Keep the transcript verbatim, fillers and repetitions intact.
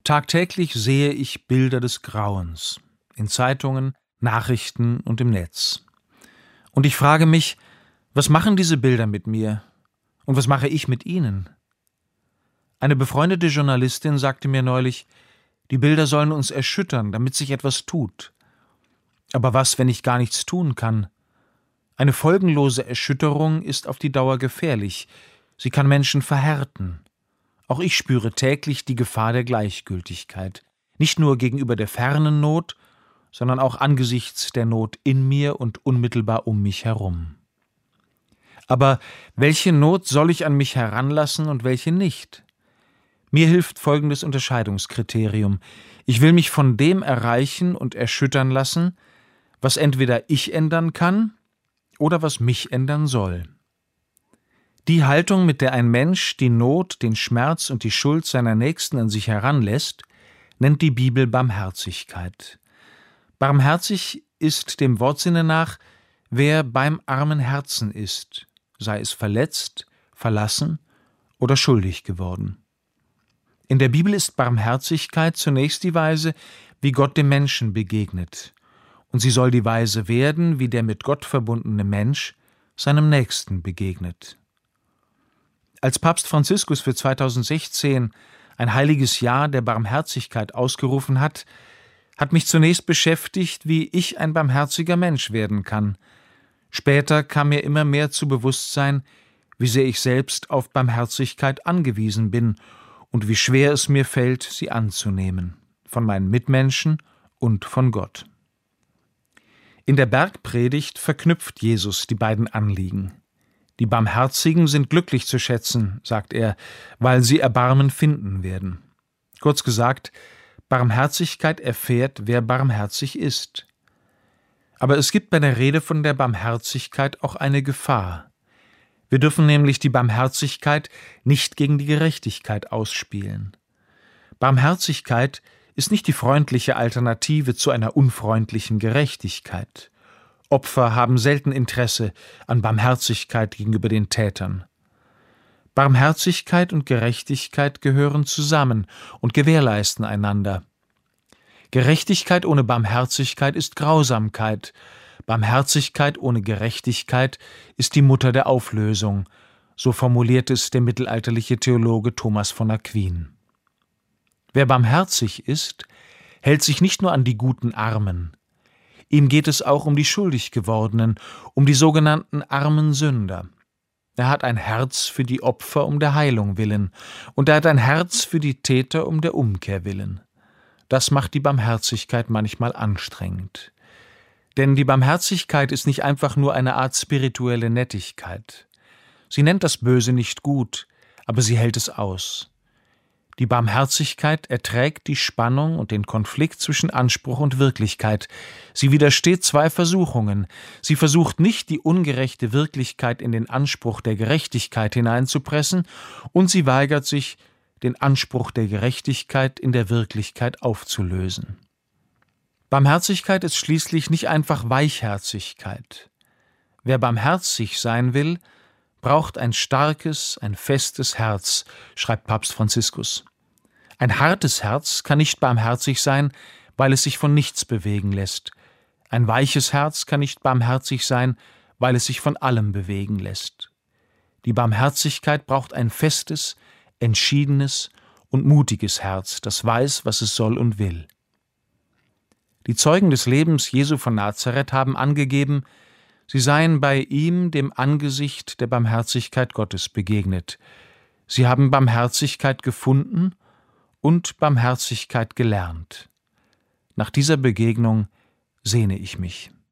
Tagtäglich sehe ich Bilder des Grauens in Zeitungen, Nachrichten und im Netz. Und ich frage mich, was machen diese Bilder mit mir und was mache ich mit ihnen? Eine befreundete Journalistin sagte mir neulich, die Bilder sollen uns erschüttern, damit sich etwas tut. Aber was, wenn ich gar nichts tun kann? Eine folgenlose Erschütterung ist auf die Dauer gefährlich. Sie kann Menschen verhärten. Auch ich spüre täglich die Gefahr der Gleichgültigkeit. Nicht nur gegenüber der fernen Not, sondern auch angesichts der Not in mir und unmittelbar um mich herum. Aber welche Not soll ich an mich heranlassen und welche nicht? Mir hilft folgendes Unterscheidungskriterium. Ich will mich von dem erreichen und erschüttern lassen, was entweder ich ändern kann oder was mich ändern soll. Die Haltung, mit der ein Mensch die Not, den Schmerz und die Schuld seiner Nächsten an sich heranlässt, nennt die Bibel Barmherzigkeit. Barmherzig ist dem Wortsinne nach, wer beim armen Herzen ist, sei es verletzt, verlassen oder schuldig geworden. In der Bibel ist Barmherzigkeit zunächst die Weise, wie Gott dem Menschen begegnet, und sie soll die Weise werden, wie der mit Gott verbundene Mensch seinem Nächsten begegnet. Als Papst Franziskus für zweitausendsechzehn ein heiliges Jahr der Barmherzigkeit ausgerufen hat, hat mich zunächst beschäftigt, wie ich ein barmherziger Mensch werden kann. Später kam mir immer mehr zu Bewusstsein, wie sehr ich selbst auf Barmherzigkeit angewiesen bin und wie schwer es mir fällt, sie anzunehmen, von meinen Mitmenschen und von Gott. In der Bergpredigt verknüpft Jesus die beiden Anliegen. Die Barmherzigen sind glücklich zu schätzen, sagt er, weil sie Erbarmen finden werden. Kurz gesagt, Barmherzigkeit erfährt, wer barmherzig ist. Aber es gibt bei der Rede von der Barmherzigkeit auch eine Gefahr. Wir dürfen nämlich die Barmherzigkeit nicht gegen die Gerechtigkeit ausspielen. Barmherzigkeit ist nicht die freundliche Alternative zu einer unfreundlichen Gerechtigkeit. Opfer haben selten Interesse an Barmherzigkeit gegenüber den Tätern. Barmherzigkeit und Gerechtigkeit gehören zusammen und gewährleisten einander. Gerechtigkeit ohne Barmherzigkeit ist Grausamkeit. Barmherzigkeit ohne Gerechtigkeit ist die Mutter der Auflösung, so formuliert es der mittelalterliche Theologe Thomas von Aquin. Wer barmherzig ist, hält sich nicht nur an die guten Armen. Ihm geht es auch um die schuldig gewordenen, um die sogenannten armen Sünder. Er hat ein Herz für die Opfer um der Heilung willen, und er hat ein Herz für die Täter um der Umkehr willen. Das macht die Barmherzigkeit manchmal anstrengend. Denn die Barmherzigkeit ist nicht einfach nur eine Art spirituelle Nettigkeit. Sie nennt das Böse nicht gut, aber sie hält es aus. Die Barmherzigkeit erträgt die Spannung und den Konflikt zwischen Anspruch und Wirklichkeit. Sie widersteht zwei Versuchungen. Sie versucht nicht, die ungerechte Wirklichkeit in den Anspruch der Gerechtigkeit hineinzupressen, und sie weigert sich, den Anspruch der Gerechtigkeit in der Wirklichkeit aufzulösen. Barmherzigkeit ist schließlich nicht einfach Weichherzigkeit. Wer barmherzig sein will, braucht ein starkes, ein festes Herz, schreibt Papst Franziskus. Ein hartes Herz kann nicht barmherzig sein, weil es sich von nichts bewegen lässt. Ein weiches Herz kann nicht barmherzig sein, weil es sich von allem bewegen lässt. Die Barmherzigkeit braucht ein festes, entschiedenes und mutiges Herz, das weiß, was es soll und will. Die Zeugen des Lebens Jesu von Nazareth haben angegeben, sie seien bei ihm dem Angesicht der Barmherzigkeit Gottes begegnet. Sie haben Barmherzigkeit gefunden und Barmherzigkeit gelernt. Nach dieser Begegnung sehne ich mich.